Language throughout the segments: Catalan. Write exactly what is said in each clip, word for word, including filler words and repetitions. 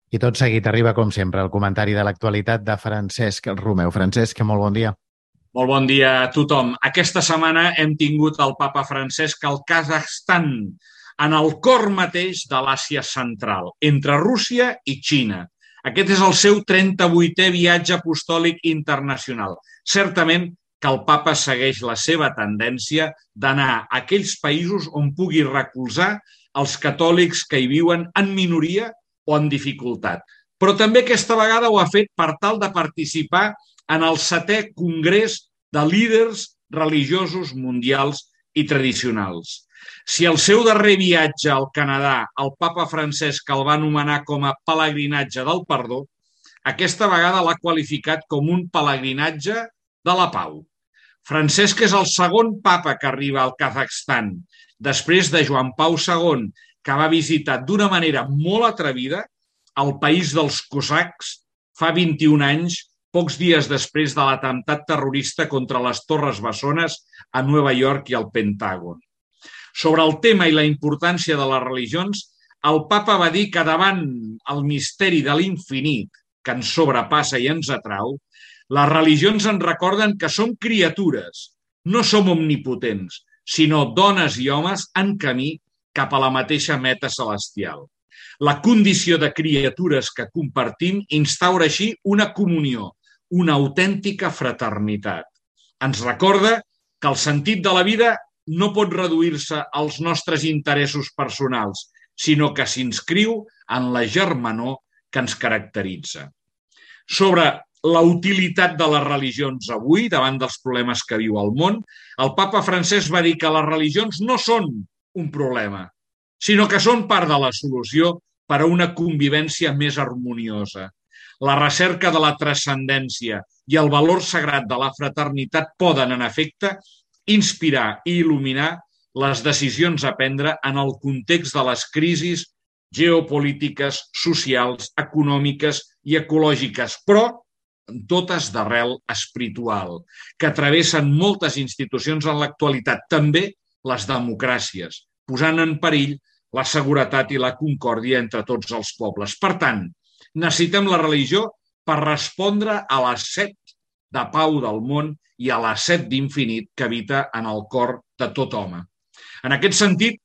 I tot seguit arriba, com sempre, el comentari de l'actualitat de Francesc Romeu. Francesc, molt bon dia. Molt bon dia a tothom. Aquesta setmana hem tingut el papa Francesc al Kazakhstan, en el cor mateix de l'Àsia Central, entre Rússia i Xina. Aquest és el seu trenta-vuitè viatge apostòlic internacional. Certament que el papa segueix la seva tendència d'anar a aquells països on pugui recolzar els catòlics que hi viuen en minoria o en dificultat. Però també aquesta vegada ho ha fet per tal de participar en el setè congrés de líders religiosos mundials i tradicionals. Si el seu darrer viatge al Canadà, el papa Francesc el va anomenar com a pelegrinatge del perdó, aquesta vegada l'ha qualificat com un pelegrinatge de la pau. Francesc és el segon papa que arriba al Kazakhstan, després de Joan Pau segon, que va visitar d'una manera molt atrevida el país dels cosacs fa vint-i-un anys, pocs dies després de l'atemptat terrorista contra les Torres Bessones a Nova York i al Pentàgon. Sobre el tema i la importància de les religions, el papa va dir que davant el misteri de l'infinit, que ens sobrepassa i ens atrau, les religions ens recorden que som criatures, no som omnipotents, sinó dones i homes en camí cap a la mateixa meta celestial. La condició de criatures que compartim instaura així una comunió, una autèntica fraternitat. Ens recorda que el sentit de la vida no pot reduir-se als nostres interessos personals, sinó que s'inscriu en la germanor que ens caracteritza. Sobre la utilitat de les religions avui, davant dels problemes que viu el món, el papa Francesc va dir que les religions no són un problema, sinó que són part de la solució per a una convivència més harmoniosa. La recerca de la transcendència i el valor sagrat de la fraternitat poden, en efecte, inspirar i il·luminar les decisions a prendre en el context de les crisis geopolítiques, socials, econòmiques i ecològiques, però totes d'arrel espiritual, que travessen moltes institucions en l'actualitat, també les democràcies, posant en perill la seguretat i la concòrdia entre tots els pobles. Per tant, necessitem la religió per respondre a la set de pau del món i a la set d'infinit que habita en el cor de tot home. En aquest sentit,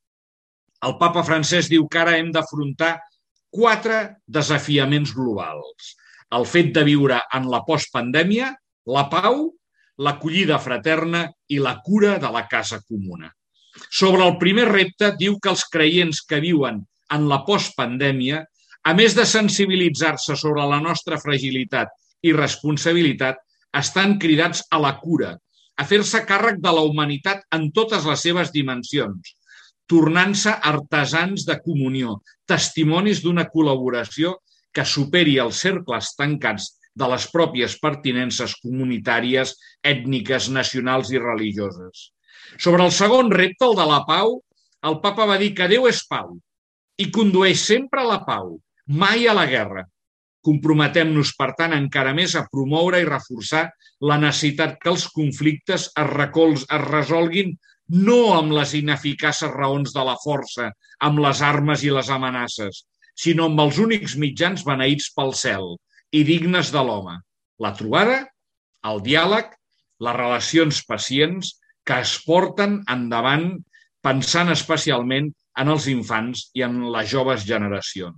el papa Francesc diu que ara hem d'afrontar quatre desafiaments globals. El fet de viure en la postpandèmia, la pau, l'acollida fraterna i la cura de la casa comuna. Sobre el primer repte, diu que els creients que viuen en la postpandèmia, a més de sensibilitzar-se sobre la nostra fragilitat i responsabilitat, estan cridats a la cura, a fer-se càrrec de la humanitat en totes les seves dimensions, tornant-se artesans de comunió, testimonis d'una col·laboració que superi els cercles tancats de les pròpies pertinences comunitàries, ètniques, nacionals i religioses. Sobre el segon repte, el de la pau, el papa va dir que Déu és pau i condueix sempre a la pau, mai a la guerra. Comprometem-nos, per tant, encara més a promoure i reforçar la necessitat que els conflictes es, recolz, es resolguin no amb les ineficaces raons de la força, amb les armes i les amenaces, sinó amb els únics mitjans beneïts pel cel i dignes de l'home. La trobada, el diàleg, les relacions pacients que es porten endavant pensant especialment en els infants i en les joves generacions.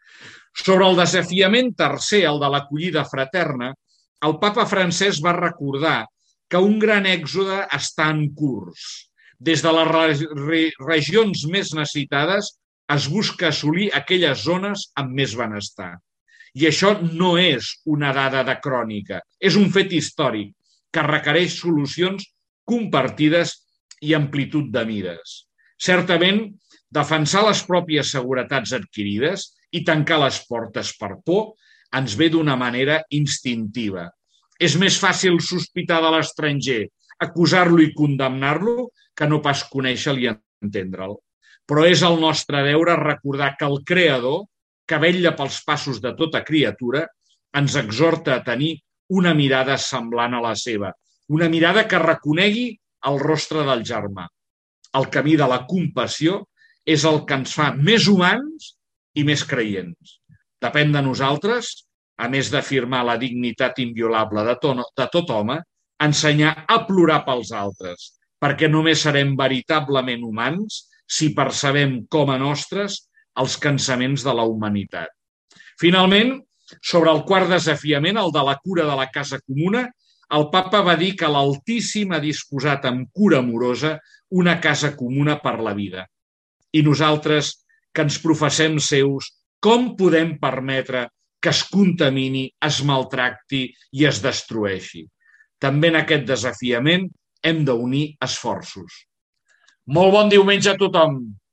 Sobre el desafiament tercer, el de l'acollida fraterna, el papa Francesc va recordar que un gran èxode està en curs. Des de les regions més necessitades es busca assolir aquelles zones amb més benestar. I això no és una dada de crònica, és un fet històric que requereix solucions compartides i amplitud de mires. Certament, defensar les pròpies seguretats adquirides i tancar les portes per por ens ve d'una manera instintiva. És més fàcil sospitar de l'estranger, acusar-lo i condemnar-lo, que no pas conèixer-lo i entendre'l. Però és el nostre deure recordar que el Creador, que vetlla pels passos de tota criatura, ens exhorta a tenir una mirada semblant a la seva, una mirada que reconegui el rostre del germà. El camí de la compassió és el que ens fa més humans i més creients. Depèn de nosaltres, a més d'afirmar la dignitat inviolable de, to de tot home, ensenyar a plorar pels altres, perquè només serem veritablement humans si percebem com a nostres els cansaments de la humanitat. Finalment, sobre el quart desafiament, el de la cura de la casa comuna, el papa va dir que l'Altíssim ha disposat amb cura amorosa una casa comuna per la vida. I nosaltres, que ens professem seus, com podem permetre que es contamini, es maltracti i es destrueixi? També en aquest desafiament hem d'unir esforços. Molt bon diumenge a tothom!